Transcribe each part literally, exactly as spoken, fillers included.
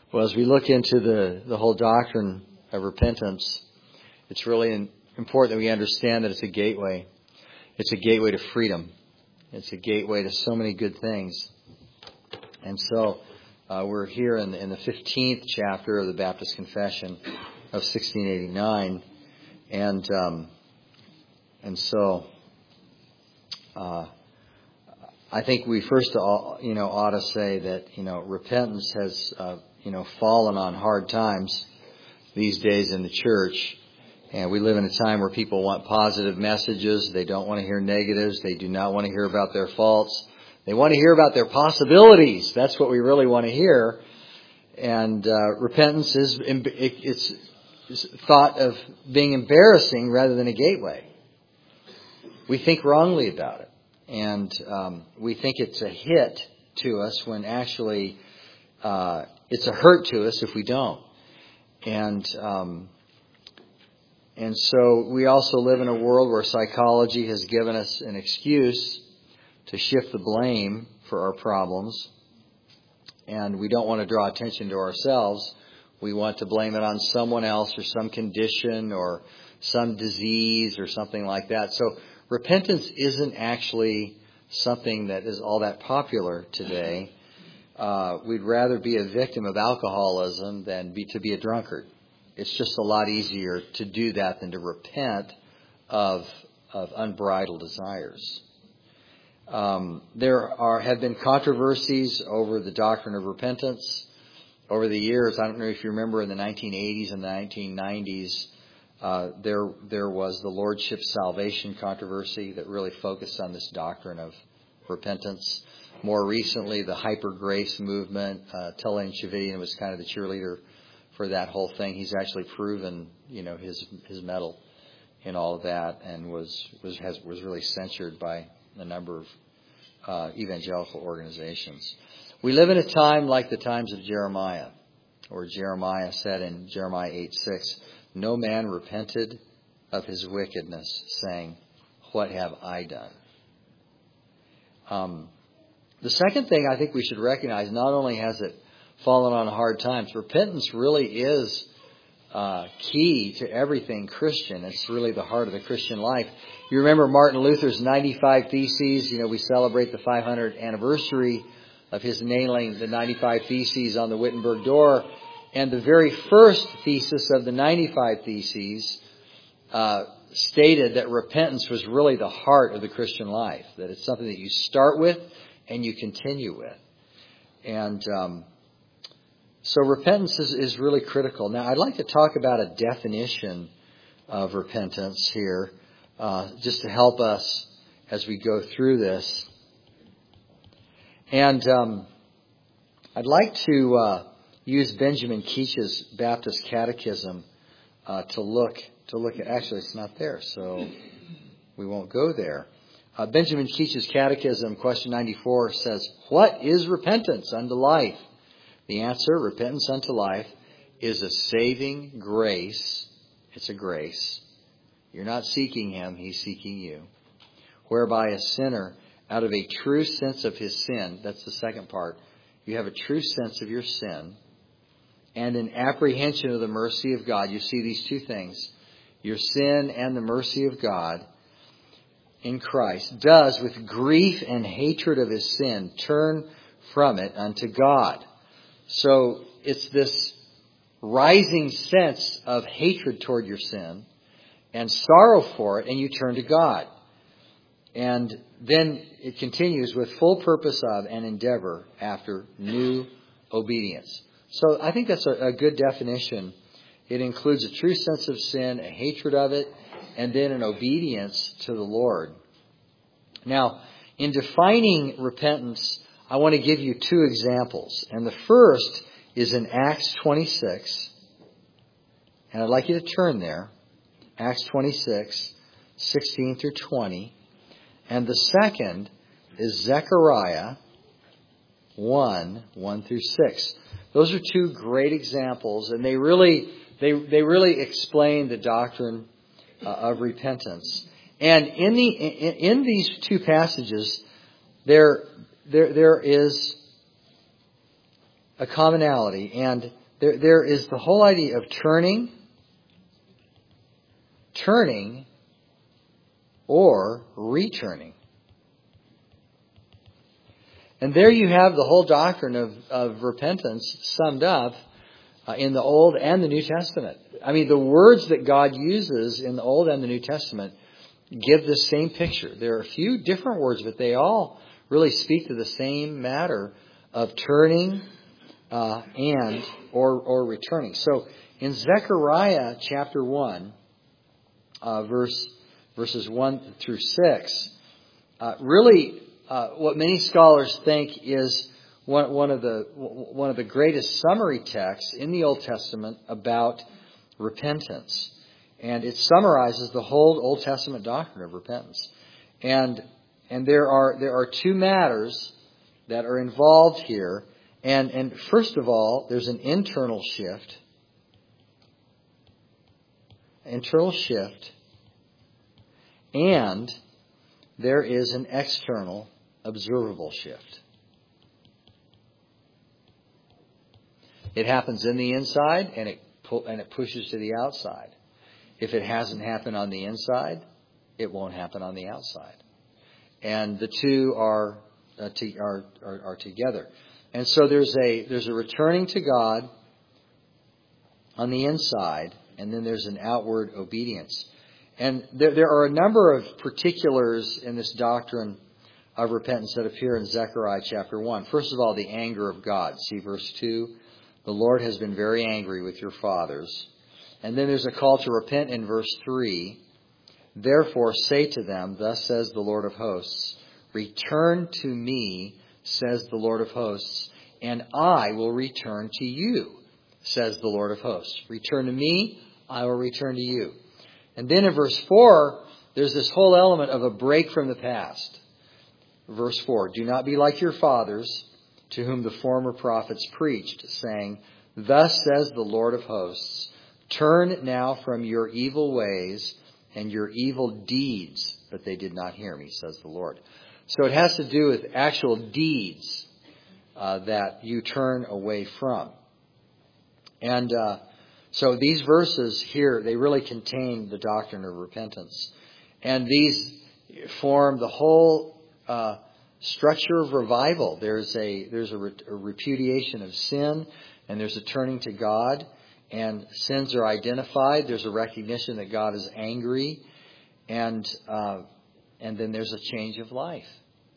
Well, as we look into the, the whole doctrine of repentance, it's really important that we understand that it's a gateway. It's a gateway to freedom. It's a gateway to so many good things. And so uh, we're here in, in the fifteenth chapter of the Baptist Confession of sixteen eighty-nine. And um, and so uh, I think we first all, you know, ought to say that, you know, repentance has, uh, you know, fallen on hard times these days in the church. And we live in a time where people want positive messages. They don't want to hear negatives. They do not want to hear about their faults. They want to hear about their possibilities. That's what we really want to hear. And uh, repentance is it's, it's thought of being embarrassing rather than a gateway. We think wrongly about it. And um, we think it's a hit to us when actually uh, it's a hurt to us if we don't. And um, and so we also live in a world where psychology has given us an excuse to shift the blame for our problems. And we don't want to draw attention to ourselves. We want to blame it on someone else or some condition or some disease or something like that. So repentance isn't actually something that is all that popular today. Uh, we'd rather be a victim of alcoholism than be to be a drunkard. It's just a lot easier to do that than to repent of of unbridled desires. Um, there are have been controversies over the doctrine of repentance over the years. I don't know if you remember in the nineteen eighties and the nineteen nineties, uh, there there was the Lordship Salvation controversy that really focused on this doctrine of repentance. More recently, the Hyper Grace movement. Uh, Telaine Chavidian was kind of the cheerleader for that whole thing. He's actually proven, you know, his his mettle in all of that, and was was has was really censured by a number of uh, evangelical organizations. We live in a time like the times of Jeremiah, where Jeremiah said in Jeremiah eight six, "No man repented of his wickedness, saying, 'What have I done?'" Um, the second thing I think we should recognize, not only has it fallen on hard times, repentance really is uh, key to everything Christian. It's really the heart of the Christian life. You remember Martin Luther's ninety-five Theses. You know, we celebrate the five hundredth anniversary of his nailing the ninety-five Theses on the Wittenberg door. And the very first thesis of the ninety-five Theses uh, stated that repentance was really the heart of the Christian life, that it's something that you start with and you continue with. And um, so repentance is, is really critical. Now, I'd like to talk about a definition of repentance here, uh, just to help us as we go through this. And um, I'd like to uh, use Benjamin Keach's Baptist Catechism uh, to look to look at. Actually, it's not there, so we won't go there. Uh, Benjamin Keach's Catechism, question ninety-four, says, "What is repentance unto life?" The answer, repentance unto life, is a saving grace. It's a grace. You're not seeking Him, He's seeking you. Whereby a sinner, out of a true sense of his sin, that's the second part, you have a true sense of your sin, and an apprehension of the mercy of God. You see these two things, your sin and the mercy of God in Christ, does with grief and hatred of his sin turn from it unto God. So it's this rising sense of hatred toward your sin and sorrow for it, and you turn to God. And then it continues with full purpose of and endeavor after new obedience. So I think that's a, a good definition. It includes a true sense of sin, a hatred of it, and then an obedience to the Lord. Now, in defining repentance, I want to give you two examples. And the first is in Acts twenty-six. And I'd like you to turn there. Acts twenty-six, sixteen through twenty. And the second is Zechariah one, one through six. Those are two great examples, and they really they they really explain the doctrine uh, of repentance. And in the in, in these two passages, there there there is a commonality. And there, there is the whole idea of turning, turning, or returning. And there you have the whole doctrine of, of repentance summed up uh, in the Old and the New Testament. I mean, the words that God uses in the Old and the New Testament give the same picture. There are a few different words, but they all really speak to the same matter of turning uh, and or or returning. So in Zechariah chapter one, uh, verse verses one through six, uh, really uh, what many scholars think is one one of the one of the greatest summary texts in the Old Testament about repentance. And it summarizes the whole Old Testament doctrine of repentance. And and there are there are two matters that are involved here. And and first of all, there's an internal shift. Internal shift. And there is an external observable shift. It happens in the inside and it pu- and it pushes to the outside. If it hasn't happened on the inside, it won't happen on the outside. And the two are uh, to, are, are are together. And so there's a there's a returning to God on the inside, and then there's an outward obedience. And there, there are a number of particulars in this doctrine of repentance that appear in Zechariah chapter one. First of all, the anger of God. See verse two. The Lord has been very angry with your fathers. And then there's a call to repent in verse three. Therefore say to them, thus says the Lord of hosts, return to me, says the Lord of hosts, and I will return to you, says the Lord of hosts. Return to me, I will return to you. And then in verse four, there's this whole element of a break from the past. Verse four, do not be like your fathers, to whom the former prophets preached, saying, thus says the Lord of hosts, turn now from your evil ways and your evil deeds. But they did not hear me, says the Lord. So it has to do with actual deeds uh, that you turn away from. And uh, so these verses here, they really contain the doctrine of repentance. And these form the whole uh, structure of revival. There's a there's a, re- a repudiation of sin, and there's a turning to God. And sins are identified. There's a recognition that God is angry, and uh, and then there's a change of life.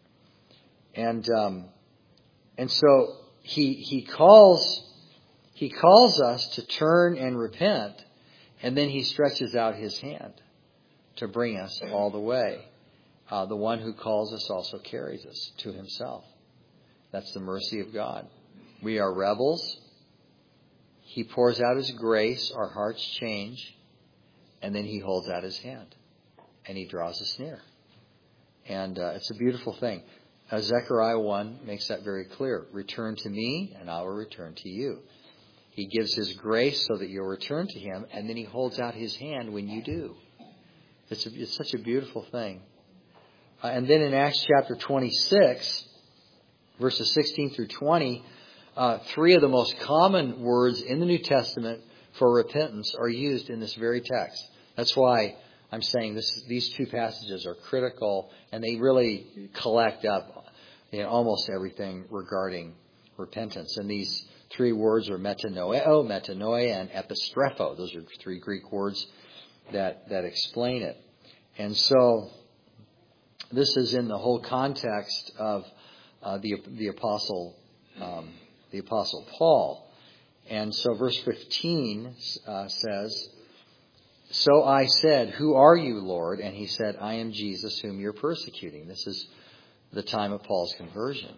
And um, and so he he calls he calls us to turn and repent, and then he stretches out his hand to bring us all the way. Uh, the one who calls us also carries us to himself. That's the mercy of God. We are rebels. He pours out his grace, our hearts change, and then he holds out his hand, and he draws us near. And uh, it's a beautiful thing. Uh, Zechariah one makes that very clear. Return to me, and I will return to you. He gives his grace so that you'll return to him, and then he holds out his hand when you do. It's, a, it's such a beautiful thing. Uh, and then in Acts chapter twenty-six, verses sixteen through twenty, Uh, three of the most common words in the New Testament for repentance are used in this very text. That's why I'm saying this, these two passages are critical, and they really collect up you know, almost everything regarding repentance. And these three words are metanoeo, metanoia, and epistrepho. Those are three Greek words that, that explain it. And so this is in the whole context of uh, the the apostle um, the apostle Paul. And so verse fifteen uh, says, so I said, who are you, Lord? And he said, I am Jesus whom you're persecuting. This is the time of Paul's conversion.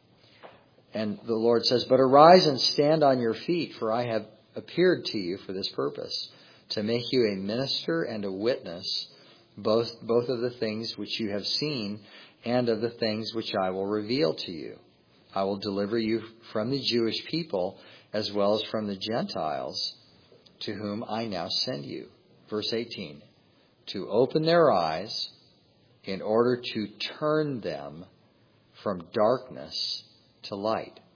And the Lord says, but arise and stand on your feet, for I have appeared to you for this purpose, to make you a minister and a witness, both, both of the things which you have seen and of the things which I will reveal to you. I will deliver you from the Jewish people as well as from the Gentiles, to whom I now send you. Verse eighteen, to open their eyes in order to turn them from darkness to light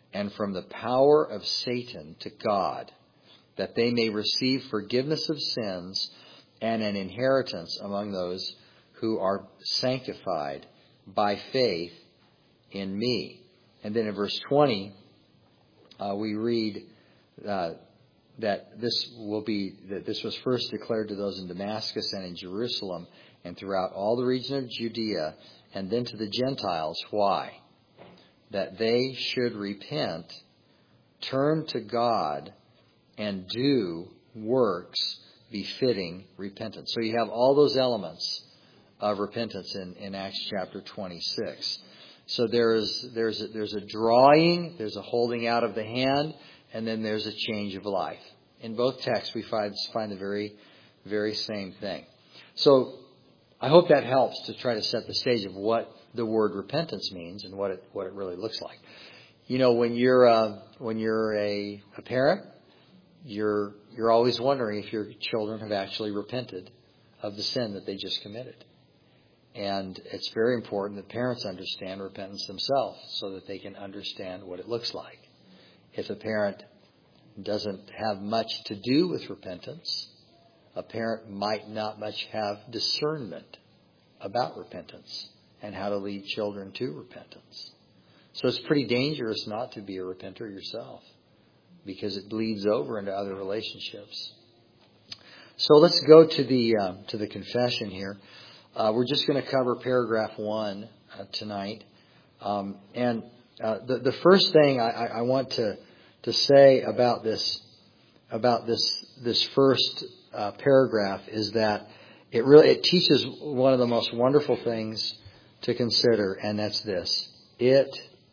and from the power of Satan to God, that they may receive forgiveness of sins and an inheritance among those who are sanctified by faith in me. And then in verse twenty, uh, we read uh, that this will be that this was first declared to those in Damascus and in Jerusalem and throughout all the region of Judea, and then to the Gentiles. Why? That they should repent, turn to God, and do works befitting repentance. So you have all those elements of repentance in, in Acts chapter twenty-six. So there's there's a, there's a drawing, there's a holding out of the hand, and then there's a change of life. In both texts, we find find the very very same thing. So I hope that helps to try to set the stage of what the word repentance means and what it what it really looks like. You know, when you're uh, when you're a, a parent, you're you're always wondering if your children have actually repented of the sin that they just committed. And it's very important that parents understand repentance themselves so that they can understand what it looks like. If a parent doesn't have much to do with repentance, a parent might not much have discernment about repentance and how to lead children to repentance. So it's pretty dangerous not to be a repenter yourself, because it bleeds over into other relationships. So let's go to the uh, to the confession here. Uh, we're just going to cover paragraph one uh, tonight, um, and uh, the the first thing I, I want to to say about this about this this first uh, paragraph is that it really it teaches one of the most wonderful things to consider, and that's this: it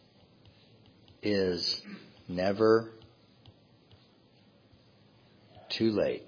is never too late.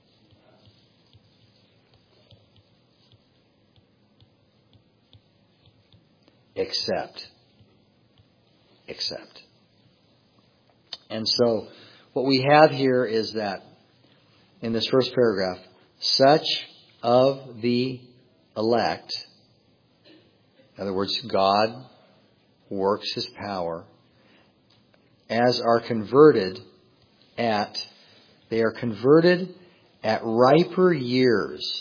Except. Except. And so what we have here is that in this first paragraph, such of the elect, in other words, God works His power, as are converted at, they are converted at riper years.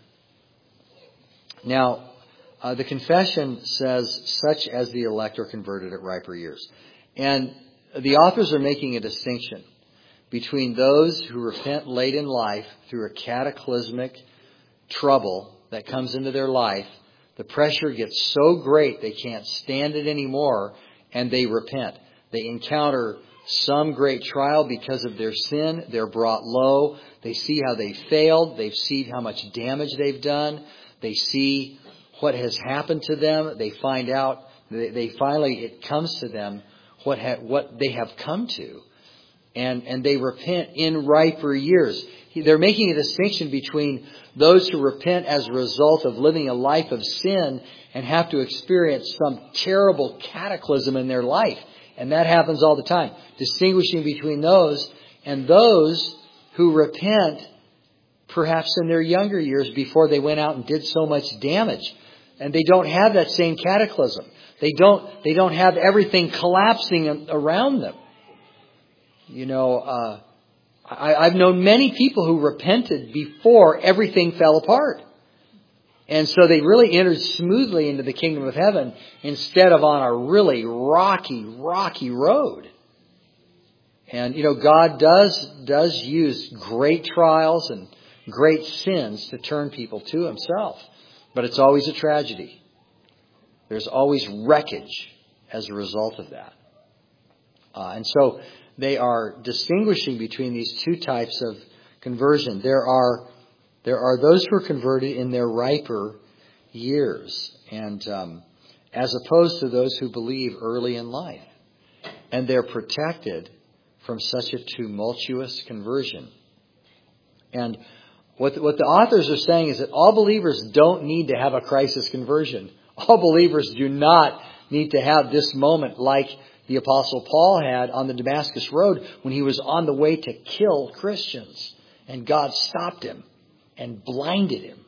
Now, uh, the confession says, such as the elect are converted at riper years. And the authors are making a distinction between those who repent late in life through a cataclysmic trouble that comes into their life. The pressure gets so great they can't stand it anymore, and they repent. They encounter some great trial because of their sin. They're brought low. They see how they failed. They see how much damage they've done. They see what has happened to them. They find out, they, they finally, it comes to them what ha, what they have come to. And, and they repent in riper years. They're making a distinction between those who repent as a result of living a life of sin and have to experience some terrible cataclysm in their life. And that happens all the time. Distinguishing between those and those who repent perhaps in their younger years before they went out and did so much damage. And they don't have that same cataclysm. They don't, they don't have everything collapsing around them. You know, uh, I, I've known many people who repented before everything fell apart. And so they really entered smoothly into the kingdom of heaven instead of on a really rocky, rocky road. And, you know, God does, does use great trials and great sins to turn people to Himself. But it's always a tragedy. There's always wreckage as a result of that. Uh, and so they are distinguishing between these two types of conversion. There are there are those who are converted in their riper years, and um, as opposed to those who believe early in life, and they're protected from such a tumultuous conversion. And what the, what the authors are saying is that all believers don't need to have a crisis conversion. All believers do not need to have this moment like the Apostle Paul had on the Damascus Road when he was on the way to kill Christians. And God stopped him and blinded him.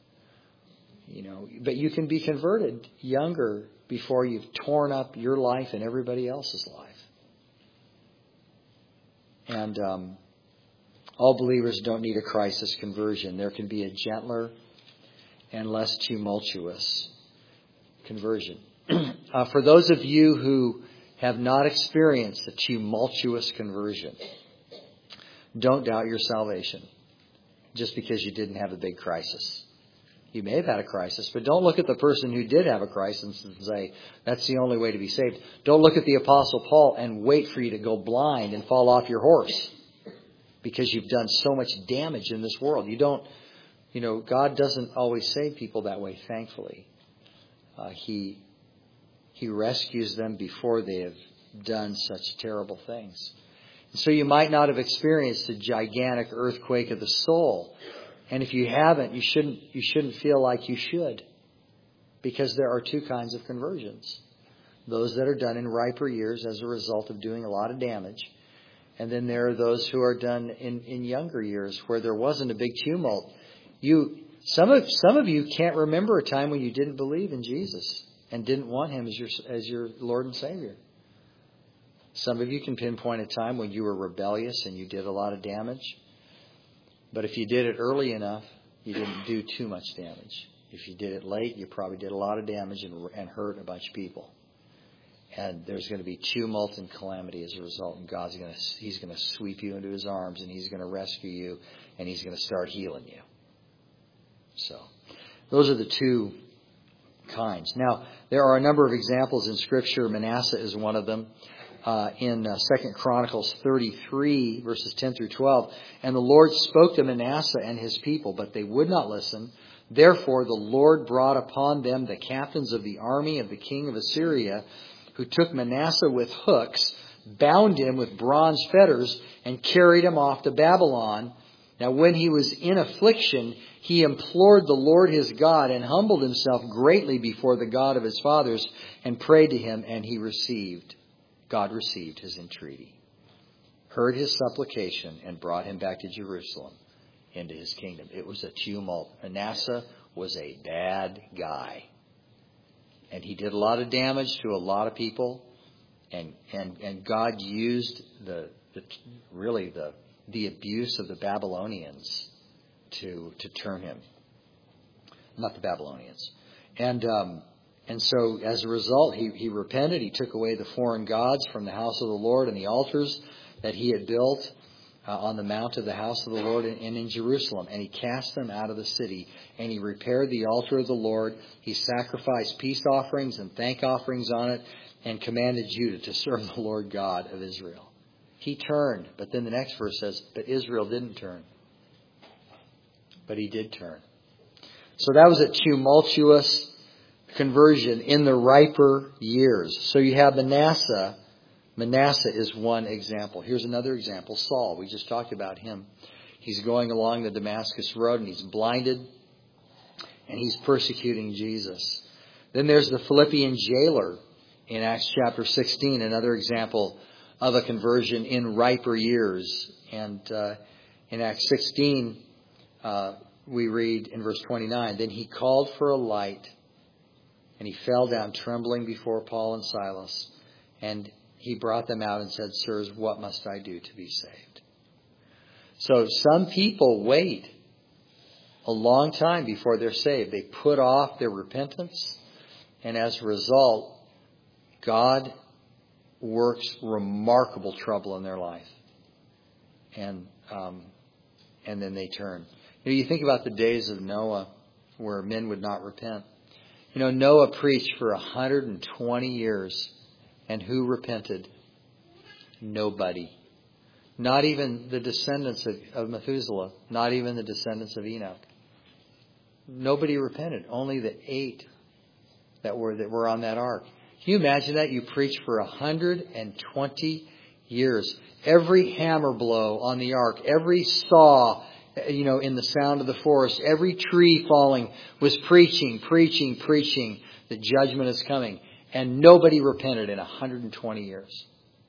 You know, but you can be converted younger before you've torn up your life and everybody else's life. And um, all believers don't need a crisis conversion. There can be a gentler and less tumultuous conversion. uh, for those of you who have not experienced a tumultuous conversion, don't doubt your salvation just because you didn't have a big crisis. You may have had a crisis, but don't look at the person who did have a crisis and say, that's the only way to be saved. Don't look at the Apostle Paul and wait for you to go blind and fall off your horse because you've done so much damage in this world. You don't, you know, God doesn't always save people that way, thankfully. Uh, he, he rescues them before they have done such terrible things. And so you might not have experienced a gigantic earthquake of the soul. And if you haven't, you shouldn't you shouldn't feel like you should. Because there are two kinds of conversions. Those that are done in riper years as a result of doing a lot of damage. And then there are those who are done in, in younger years where there wasn't a big tumult. You some of some of you can't remember a time when you didn't believe in Jesus and didn't want him as your as your Lord and Savior. Some of you can pinpoint a time when you were rebellious and you did a lot of damage. But if you did it early enough, you didn't do too much damage. If you did it late, you probably did a lot of damage and, and hurt a bunch of people. And there's going to be tumult and calamity as a result. And God's going to, he's going to sweep you into his arms and he's going to rescue you and he's going to start healing you. So those are the two kinds. Now, there are a number of examples in Scripture. Manasseh is one of them. Uh, in uh, Second Chronicles thirty-three, verses ten through twelve. And the Lord spoke to Manasseh and his people, but they would not listen. Therefore the Lord brought upon them the captains of the army of the king of Assyria, who took Manasseh with hooks, bound him with bronze fetters, and carried him off to Babylon. Now when he was in affliction, he implored the Lord his God, and humbled himself greatly before the God of his fathers, and prayed to him, and he received. God received his entreaty, heard his supplication, and brought him back to Jerusalem into his kingdom. It was a tumult. Manasseh was a bad guy. And he did a lot of damage to a lot of people. And and, and God used the, the really the the abuse of the Babylonians to to turn him. Not the Babylonians. And um And so, as a result, he, he repented. He took away the foreign gods from the house of the Lord and the altars that he had built uh, on the mount of the house of the Lord and, and in Jerusalem. And he cast them out of the city. And he repaired the altar of the Lord. He sacrificed peace offerings and thank offerings on it and commanded Judah to serve the Lord God of Israel. He turned. But then the next verse says, but Israel didn't turn. But he did turn. So that was a tumultuous conversion in the riper years. So you have Manasseh. Manasseh is one example. Here's another example. Saul. We just talked about him. He's going along the Damascus road and he's blinded and he's persecuting Jesus. Then there's the Philippian jailer in Acts chapter sixteen, another example of a conversion in riper years. And uh, in Acts sixteen, uh, we read in verse twenty-nine, then he called for a light. And he fell down trembling before Paul and Silas. And he brought them out and said, sirs, what must I do to be saved? So some people wait a long time before they're saved. They put off their repentance. And as a result, God works remarkable trouble in their life. And um, and then they turn. You know, you think about the days of Noah where men would not repent. You know, Noah preached for one hundred twenty years. And who repented? Nobody. Not even the descendants of, of Methuselah. Not even the descendants of Enoch. Nobody repented. Only the eight that were that were on that ark. Can you imagine that? You preach for one hundred twenty years. Every hammer blow on the ark, every saw, you know, in the sound of the forest, every tree falling was preaching, preaching, preaching. The judgment is coming. And nobody repented in one hundred twenty years.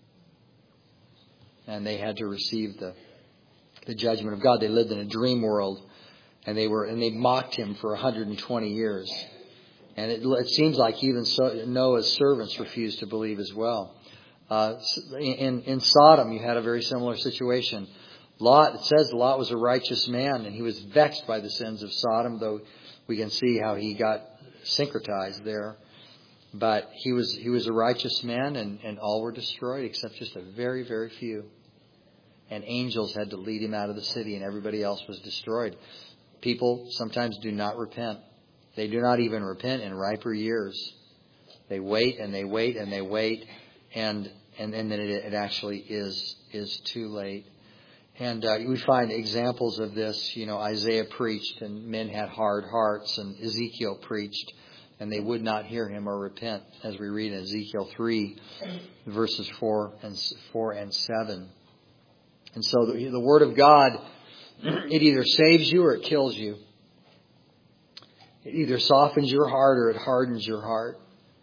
And they had to receive the, the judgment of God. They lived in a dream world. And they were and they mocked him for one hundred twenty years. And it, it seems like even so, Noah's servants refused to believe as well. Uh, in, in Sodom, you had a very similar situation. Lot, it says Lot was a righteous man, and he was vexed by the sins of Sodom, though we can see how he got syncretized there. But he was he was a righteous man, and, and all were destroyed except just a very, very few. And angels had to lead him out of the city, and everybody else was destroyed. People sometimes do not repent. They do not even repent in riper years. They wait and they wait and they wait, and and, and then it, it actually is is too late. And uh, we find examples of this. You know, Isaiah preached, and men had hard hearts, and Ezekiel preached, and they would not hear him or repent, as we read in Ezekiel three, verses four and four and seven. And so the, the Word of God, it either saves you or it kills you. It either softens your heart or it hardens your heart.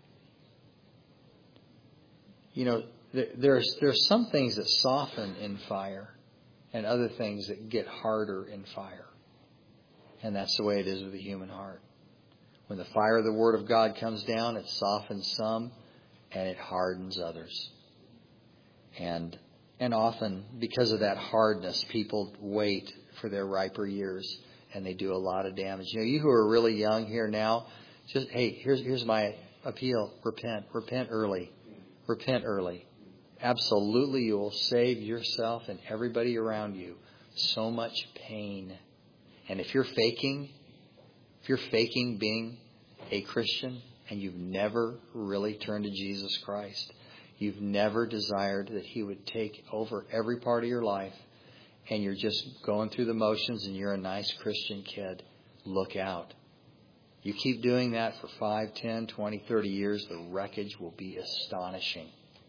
You know, there, there's there's some things that soften in fire, and other things that get harder in fire. And that's the way it is with the human heart. When the fire of the Word of God comes down, it softens some and it hardens others. And and often, because of that hardness, people wait for their riper years, and they do a lot of damage. You know, you who are really young here now, just, hey, here's here's my appeal. Repent. Repent early. Repent early. Absolutely, you will save yourself and everybody around you so much pain. And if you're faking, if you're faking being a Christian and you've never really turned to Jesus Christ, you've never desired that He would take over every part of your life, and you're just going through the motions and you're a nice Christian kid, look out. You keep doing that for five, ten, twenty, thirty years, the wreckage will be astonishing.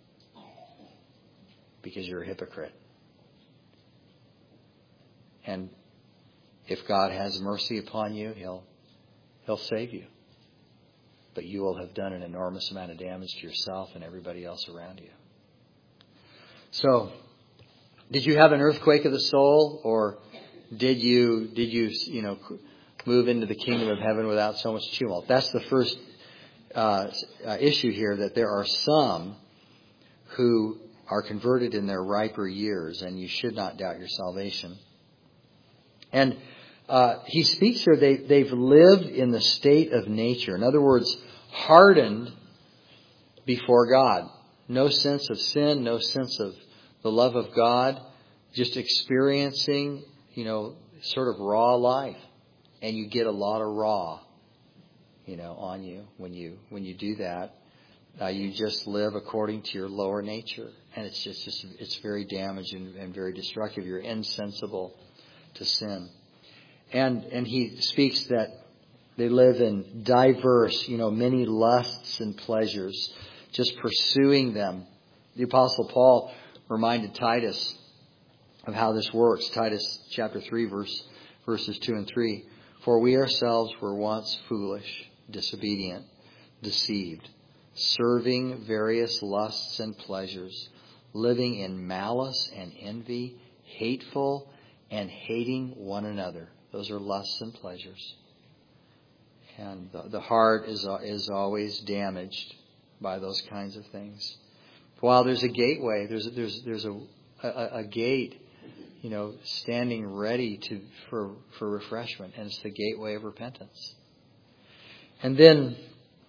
Because you're a hypocrite. And if God has mercy upon you, He'll He'll save you. But you will have done an enormous amount of damage to yourself and everybody else around you. So, did you have an earthquake of the soul, or did you did you you know move into the kingdom of heaven without so much tumult? That's the first uh, uh, issue here. That there are some who are converted in their riper years, and you should not doubt your salvation. And uh, he speaks here, they, they've lived in the state of nature. In other words, hardened before God. No sense of sin, no sense of the love of God, just experiencing, you know, sort of raw life. And you get a lot of raw, you know, on you when you when you do that. Uh, you just live according to your lower nature. And it's just, just it's very damaging and very destructive. You're insensible to sin. And and he speaks that they live in diverse, you know, many lusts and pleasures, just pursuing them. The Apostle Paul reminded Titus of how this works. Titus chapter three, verse verses two and three. For we ourselves were once foolish, disobedient, deceived, serving various lusts and pleasures, living in malice and envy, hateful and hating one another. Those are lusts and pleasures. And the, the heart is is always damaged by those kinds of things. While there's a gateway, there's a, there's there's a, a a gate, you know, standing ready to for for refreshment, and it's the gateway of repentance. And then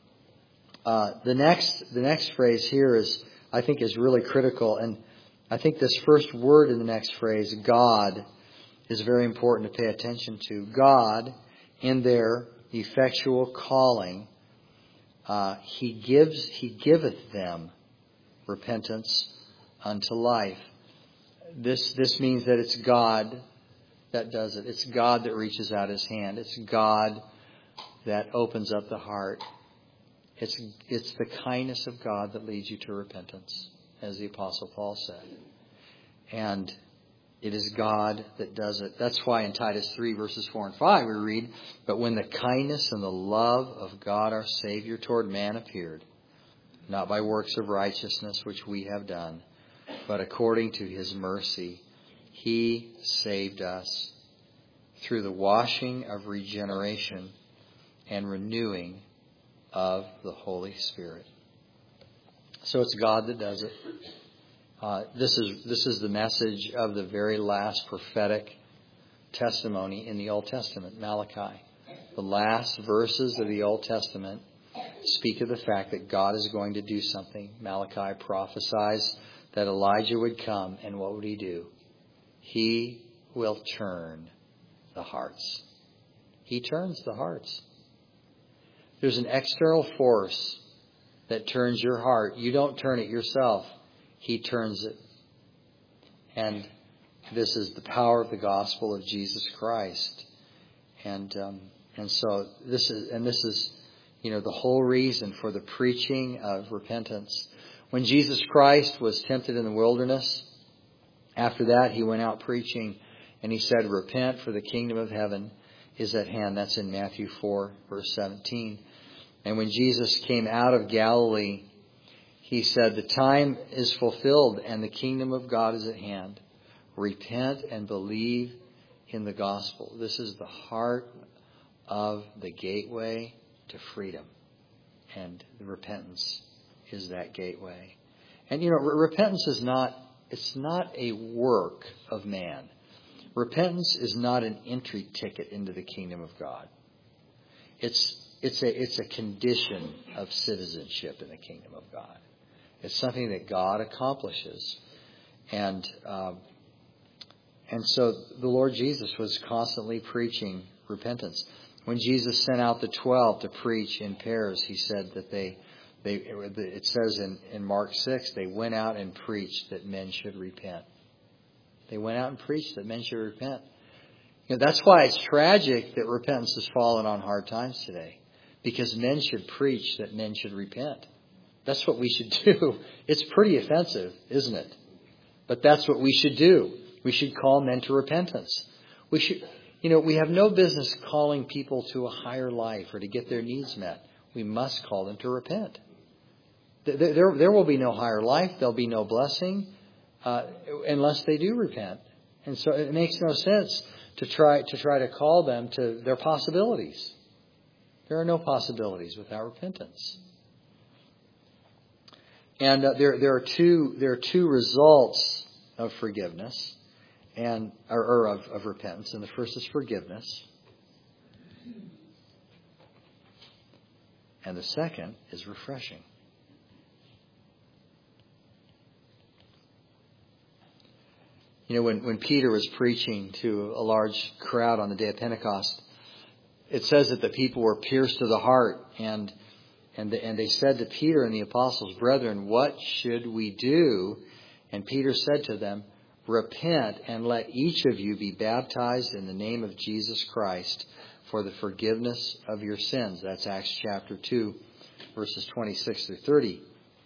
uh, the next the next phrase here is, I think, is really critical, and I think this first word in the next phrase, God, is very important to pay attention to. God, in their effectual calling, uh, He gives He giveth them repentance unto life. This this means that it's God that does it. It's God that reaches out His hand. It's God that opens up the heart. It's it's the kindness of God that leads you to repentance, as the Apostle Paul said. And it is God that does it. That's why in Titus three, verses four and five, we read, but when the kindness and the love of God our Savior toward man appeared, not by works of righteousness which we have done, but according to His mercy, He saved us through the washing of regeneration and renewing of the Holy Spirit. So it's God that does it. Uh, this is this is the message of the very last prophetic testimony in the Old Testament, Malachi. The last verses of the Old Testament speak of the fact that God is going to do something. Malachi prophesies that Elijah would come, and what would he do? He will turn the hearts. He turns the hearts. There's an external force that turns your heart. You don't turn it yourself. He turns it. And this is the power of the gospel of Jesus Christ. And um, and so this is and this is you know the whole reason for the preaching of repentance. When Jesus Christ was tempted in the wilderness, after that he went out preaching, and he said, "Repent, for the kingdom of heaven is at hand." That's in Matthew four, verse seventeen. And when Jesus came out of Galilee, he said, "The time is fulfilled and the kingdom of God is at hand. Repent and believe in the gospel." This is the heart of the gateway to freedom. And repentance is that gateway. And you know, repentance is not, it's not a work of man. Repentance is not an entry ticket into the kingdom of God. It's it's a it's a condition of citizenship in the kingdom of God. It's something that God accomplishes, and um, and so the Lord Jesus was constantly preaching repentance. When Jesus sent out the twelve to preach in pairs, he said that they they it says in in Mark six, they went out and preached that men should repent. They went out and preached that men should repent. You know, that's why it's tragic that repentance has fallen on hard times today, because men should preach that men should repent. That's what we should do. It's pretty offensive, isn't it? But that's what we should do. We should call men to repentance. We should, you know, we have no business calling people to a higher life or to get their needs met. We must call them to repent. There, there, there will be no higher life. There'll be no blessing uh, unless they do repent. And so it makes no sense to try to try to call them to their possibilities. There are no possibilities without repentance. And uh, there there are two there are two results of forgiveness and or, or of, of repentance, and the first is forgiveness, and the second is refreshing. You know, when, when Peter was preaching to a large crowd on the day of Pentecost, it says that the people were pierced to the heart, and and the, and they said to Peter and the apostles, "Brethren, what should we do?" And Peter said to them, "Repent and let each of you be baptized in the name of Jesus Christ for the forgiveness of your sins." That's Acts chapter two, verses twenty-six through thirty.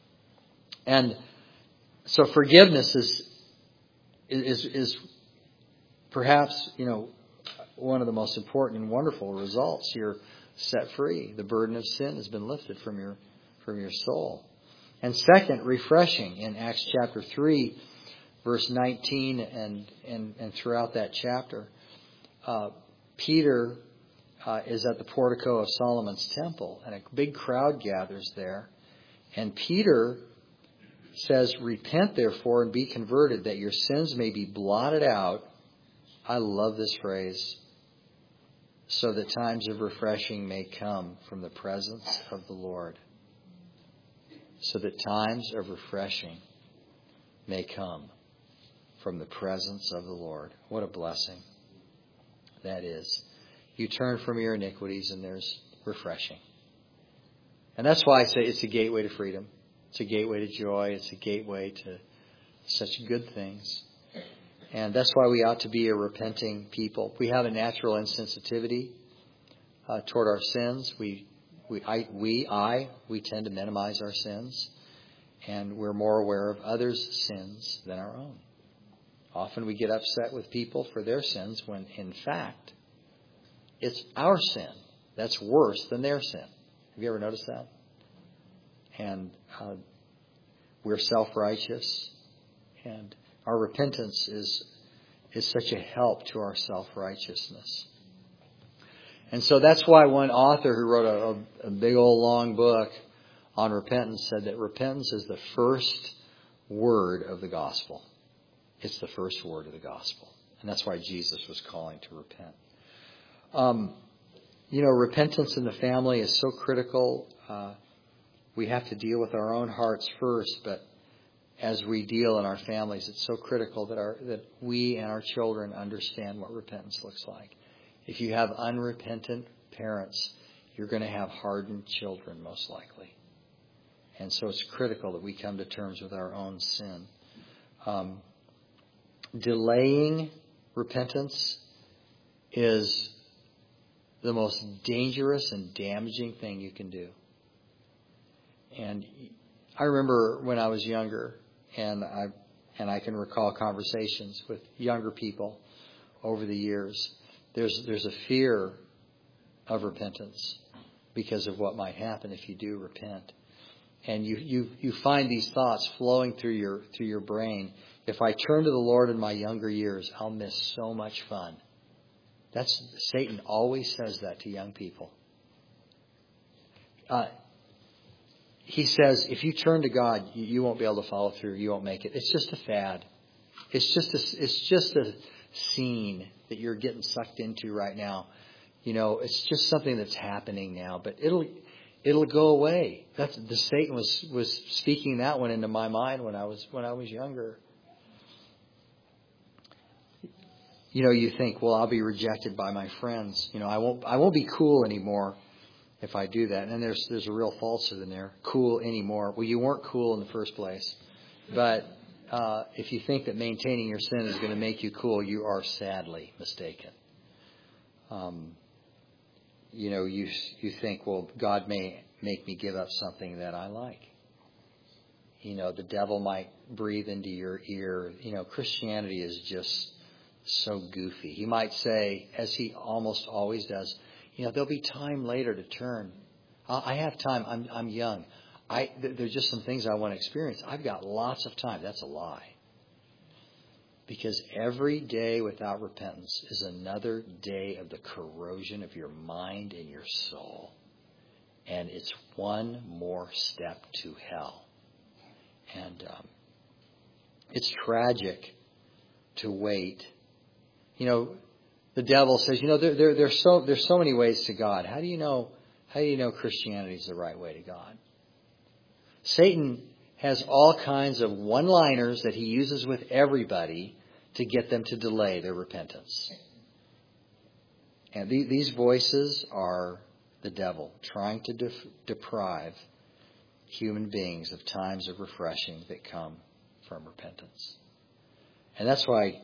And so forgiveness is is is perhaps, you know, one of the most important and wonderful results. You're set free. The burden of sin has been lifted from your from your soul. And second, refreshing. In Acts chapter three, verse nineteen, and and, and throughout that chapter, uh, Peter uh, is at the portico of Solomon's temple, and a big crowd gathers there. And Peter says, "Repent therefore and be converted, that your sins may be blotted out." I love this phrase. "So that times of refreshing may come from the presence of the Lord." So that times of refreshing may come from the presence of the Lord. What a blessing that is. You turn from your iniquities and there's refreshing. And that's why I say it's a gateway to freedom. It's a gateway to joy. It's a gateway to such good things. And that's why we ought to be a repenting people. We have a natural insensitivity uh, toward our sins. We, we, I, we, I, we tend to minimize our sins, and we're more aware of others' sins than our own. Often we get upset with people for their sins when, in fact, it's our sin that's worse than their sin. Have you ever noticed that? And uh, we're self-righteous, and our repentance is is such a help to our self-righteousness. And so that's why one author who wrote a, a, a big old long book on repentance said that repentance is the first word of the gospel. It's the first word of the gospel. And that's why Jesus was calling to repent. Um, you know, repentance in the family is so critical. Uh, we have to deal with our own hearts first, but as we deal in our families, it's so critical that our that we and our children understand what repentance looks like. If you have unrepentant parents, you're going to have hardened children, most likely. And so it's critical that we come to terms with our own sin. Um, delaying repentance is the most dangerous and damaging thing you can do. And I remember when I was younger, and I and I can recall conversations with younger people over the years. There's there's a fear of repentance because of what might happen if you do repent. And you, you, you find these thoughts flowing through your through your brain. If I turn to the Lord in my younger years, I'll miss so much fun. That's Satan always says that to young people. Uh, he says, if you turn to God, you, you won't be able to follow through. You won't make it. It's just a fad. It's just a, it's just a scene that you're getting sucked into right now. You know, it's just something that's happening now, but it'll it'll go away. That's the Satan was was speaking that one into my mind when I was when I was younger. You know, you think, well, I'll be rejected by my friends. You know, I won't I won't be cool anymore if I do that. And there's there's a real falsehood in there. Cool anymore. Well, you weren't cool in the first place. But uh, if you think that maintaining your sin is going to make you cool, you are sadly mistaken. Um, you know, you you think, well, God may make me give up something that I like. You know, the devil might breathe into your ear. You know, Christianity is just so goofy. He might say, as he almost always does, you know, there'll be time later to turn. I have time. I'm I'm young. I there's just some things I want to experience. I've got lots of time. That's a lie. Because every day without repentance is another day of the corrosion of your mind and your soul. And it's one more step to hell. And um, it's tragic to wait. You know, the devil says, you know, there, there, there's so there's so many ways to God. How do you know? How do you know Christianity is the right way to God? Satan has all kinds of one-liners that he uses with everybody to get them to delay their repentance. And the, these voices are the devil trying to def, deprive human beings of times of refreshing that come from repentance. And that's why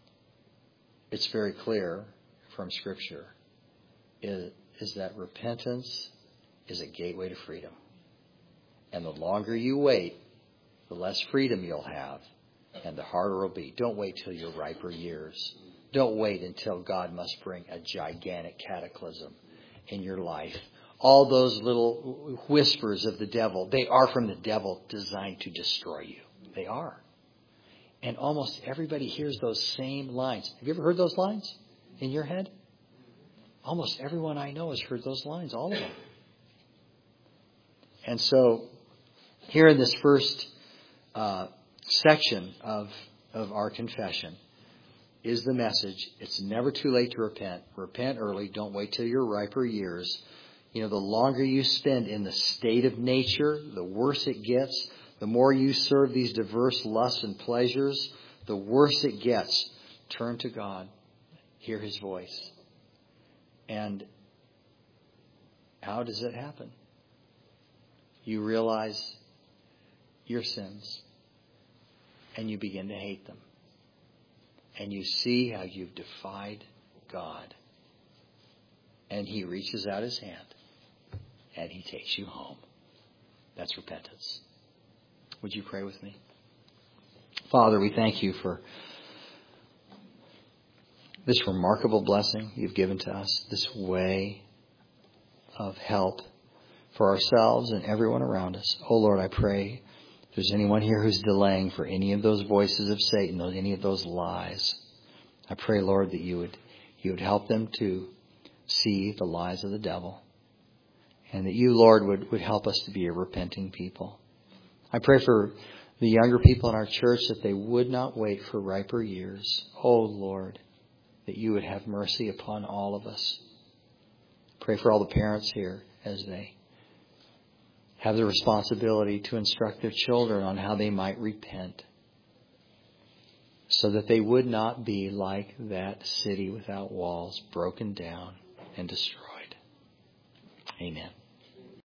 it's very clear from Scripture is, is that repentance is a gateway to freedom. And the longer you wait, the less freedom you'll have. And the harder it'll be. Don't wait till your riper years. Don't wait until God must bring a gigantic cataclysm in your life. All those little whispers of the devil, they are from the devil designed to destroy you. They are. And almost everybody hears those same lines. Have you ever heard those lines in your head? Almost everyone I know has heard those lines, all of them. And so here in this first uh section of of our confession is the message. It's never too late to repent. Repent early. Don't wait till your riper years. You know, the longer you spend in the state of nature, the worse it gets. The more you serve these diverse lusts and pleasures, the worse it gets. Turn to God. Hear His voice. And how does it happen? You realize your sins. And you begin to hate them. And you see how you've defied God. And He reaches out His hand. And He takes you home. That's repentance. Would you pray with me? Father, we thank You for this remarkable blessing You've given to us. This way of help for ourselves and everyone around us. Oh Lord, I pray if there's anyone here who's delaying for any of those voices of Satan, any of those lies, I pray, Lord, that you would you would help them to see the lies of the devil And that you, Lord, would, would help us to be a repenting people. I pray for the younger people in our church that they would not wait for riper years. Oh, Lord, that you would have mercy upon all of us. Pray for all the parents here as they have the responsibility to instruct their children on how they might repent, so that they would not be like that city without walls, broken down and destroyed. Amen.